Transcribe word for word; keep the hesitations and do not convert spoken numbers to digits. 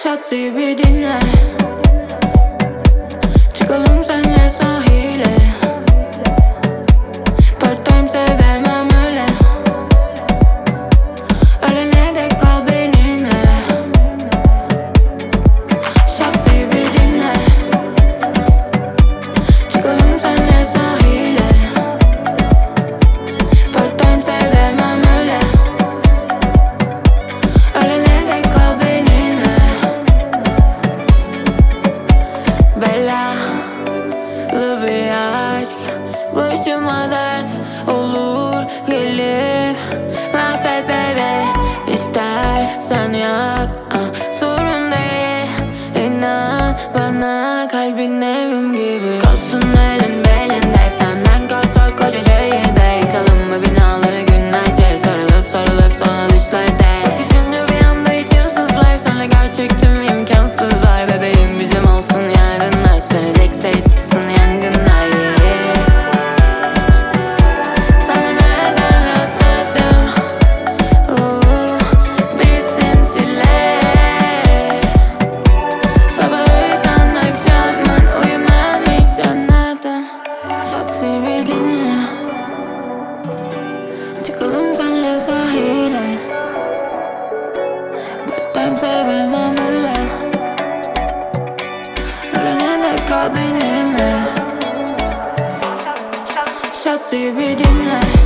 Şatıyı bir dinle. Çıkalım senle sahile. Part time sevemem öyle. Ölene dek kal benimle. Şatıyı bir dinle. Çıkalım senle sahile. Part time sevemem öyle. Ölene dek kal benimle. Belalı bir aşk başıma dert olur gelip mahvet bebe. İstersen yak, ah, sorun değil. İnan bana, kalbin evim gibi. Kalsın elin belimde, senden kalsak koca şehirde. Yıkalım mı binaları günlerce, sarılıp sarılıp sonra düşlerde. Bakışınca bir anda içim sızlar, sonra gerçek tüm imkansızlar. Bebeğim bizim olsun yarınlar, sönecekse çıksın yangınlar, yeah. Sana nereden rastladım, uh, bitsin çile. Sabah uyusan akşamın uyumam hiç anladım. Şatıyı bir dinle. Çıkalım senle sahile. Part time sevemem öyle. Ölene dek kal benimle. Şatıyı bir dinle.